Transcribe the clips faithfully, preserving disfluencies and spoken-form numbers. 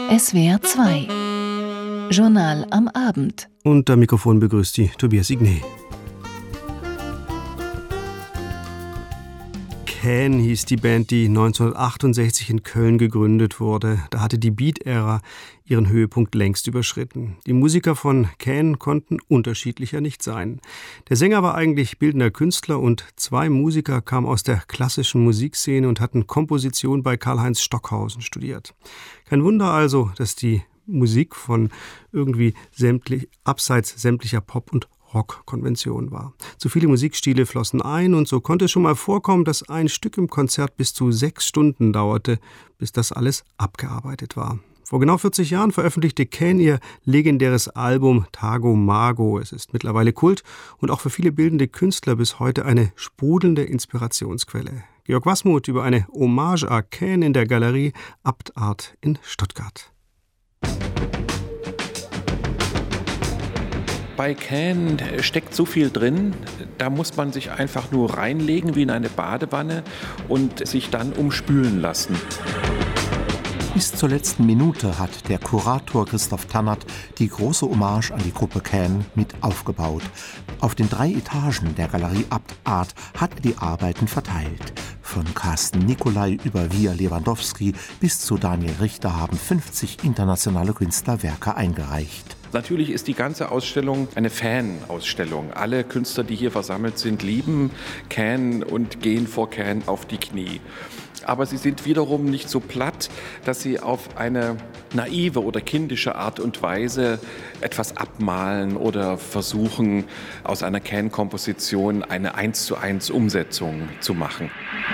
S W R zwei Journal am Abend. Und am Mikrofon begrüßt Sie Tobias Igné. Can hieß die Band, die neunzehnhundertachtundsechzig in Köln gegründet wurde. Da hatte die Beat-Ära ihren Höhepunkt längst überschritten. Die Musiker von Can konnten unterschiedlicher nicht sein. Der Sänger war eigentlich bildender Künstler und zwei Musiker kamen aus der klassischen Musikszene und hatten Komposition bei Karl-Heinz Stockhausen studiert. Kein Wunder also, dass die Musik von irgendwie sämtlich, abseits sämtlicher Pop- und Rock-Konvention war. Zu viele Musikstile flossen ein und so konnte es schon mal vorkommen, dass ein Stück im Konzert bis zu sechs Stunden dauerte, bis das alles abgearbeitet war. Vor genau vierzig Jahren veröffentlichte Can ihr legendäres Album Tago Mago. Es ist mittlerweile Kult und auch für viele bildende Künstler bis heute eine sprudelnde Inspirationsquelle. Georg Wasmuth über eine Hommage à Can in der Galerie Abt Art in Stuttgart. Bei Can steckt so viel drin, da muss man sich einfach nur reinlegen wie in eine Badewanne und sich dann umspülen lassen. Bis zur letzten Minute hat der Kurator Christoph Tannert die große Hommage an die Gruppe Can mit aufgebaut. Auf den drei Etagen der Galerie Abt Art hat er die Arbeiten verteilt. Von Carsten Nicolai über Via Lewandowski bis zu Daniel Richter haben fünfzig internationale Künstler Werke eingereicht. Natürlich ist die ganze Ausstellung eine Fan-Ausstellung. Alle Künstler, die hier versammelt sind, lieben Can und gehen vor Can auf die Knie. Aber sie sind wiederum nicht so platt, dass sie auf eine naive oder kindische Art und Weise etwas abmalen oder versuchen, aus einer Can-Komposition eine eins zu eins Umsetzung zu machen.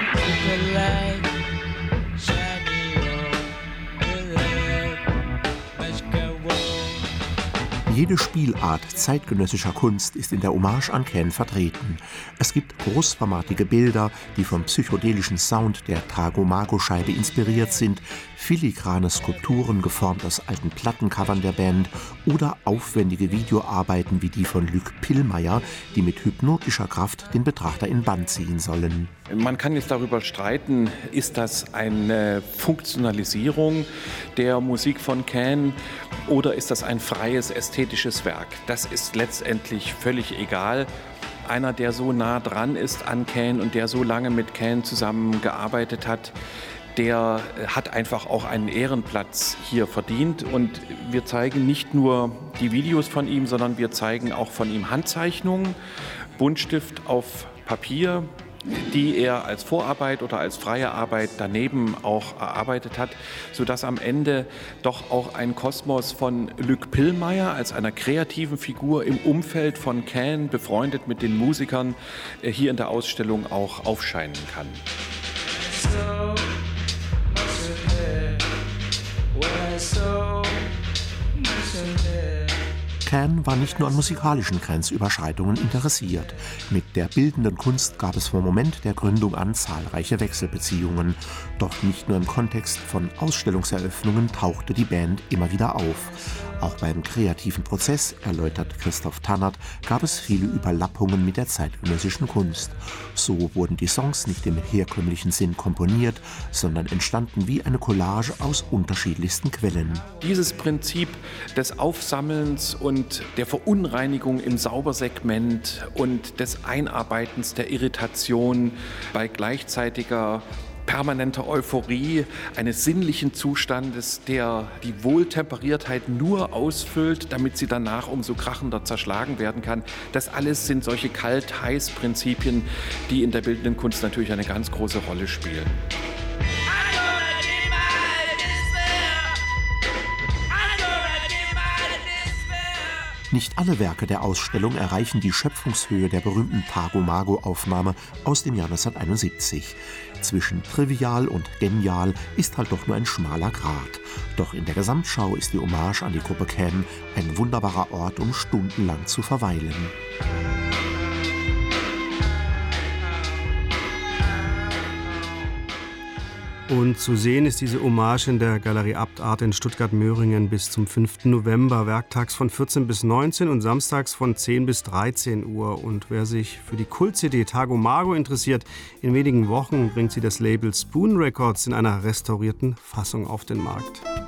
Jede Spielart zeitgenössischer Kunst ist in der Hommage an Can vertreten. Es gibt großformatige Bilder, die vom psychedelischen Sound der Tago-Mago-Scheibe inspiriert sind, filigrane Skulpturen geformt aus alten Plattencovern der Band oder aufwendige Videoarbeiten wie die von Luc Pillmayr, die mit hypnotischer Kraft den Betrachter in Bann ziehen sollen. Man kann jetzt darüber streiten, ist das eine Funktionalisierung der Musik von Can oder ist das ein freies ästhetisches Werk? Das ist letztendlich völlig egal. Einer, der so nah dran ist an Can und der so lange mit Can zusammengearbeitet hat, der hat einfach auch einen Ehrenplatz hier verdient. Und wir zeigen nicht nur die Videos von ihm, sondern wir zeigen auch von ihm Handzeichnungen, Buntstift auf Papier, die er als Vorarbeit oder als freie Arbeit daneben auch erarbeitet hat, sodass am Ende doch auch ein Kosmos von Luc Pillmayr als einer kreativen Figur im Umfeld von Can, befreundet mit den Musikern, hier in der Ausstellung auch aufscheinen kann. Can war nicht nur an musikalischen Grenzüberschreitungen interessiert. Mit der bildenden Kunst gab es vom Moment der Gründung an zahlreiche Wechselbeziehungen. Doch nicht nur im Kontext von Ausstellungseröffnungen tauchte die Band immer wieder auf. Auch beim kreativen Prozess, erläutert Christoph Tannert, gab es viele Überlappungen mit der zeitgenössischen Kunst. So wurden die Songs nicht im herkömmlichen Sinn komponiert, sondern entstanden wie eine Collage aus unterschiedlichsten Quellen. Dieses Prinzip des Aufsammelns und der Verunreinigung im Saubersegment und des Einarbeitens der Irritation bei gleichzeitiger permanenter Euphorie, eines sinnlichen Zustandes, der die Wohltemperiertheit nur ausfüllt, damit sie danach umso krachender zerschlagen werden kann. Das alles sind solche Kalt-Heiß-Prinzipien, die in der bildenden Kunst natürlich eine ganz große Rolle spielen. Nicht alle Werke der Ausstellung erreichen die Schöpfungshöhe der berühmten Tago-Mago-Aufnahme aus dem Jahr neunzehnhunderteinundsiebzig. Zwischen trivial und genial ist halt doch nur ein schmaler Grat. Doch in der Gesamtschau ist die Hommage an die Gruppe Can ein wunderbarer Ort, um stundenlang zu verweilen. Und zu sehen ist diese Hommage in der Galerie Abt Art in Stuttgart-Möhringen bis zum fünften November, werktags von vierzehn bis neunzehn und samstags von zehn bis dreizehn Uhr. Und wer sich für die Kult-C D Tago Mago interessiert, in wenigen Wochen bringt sie das Label Spoon Records in einer restaurierten Fassung auf den Markt.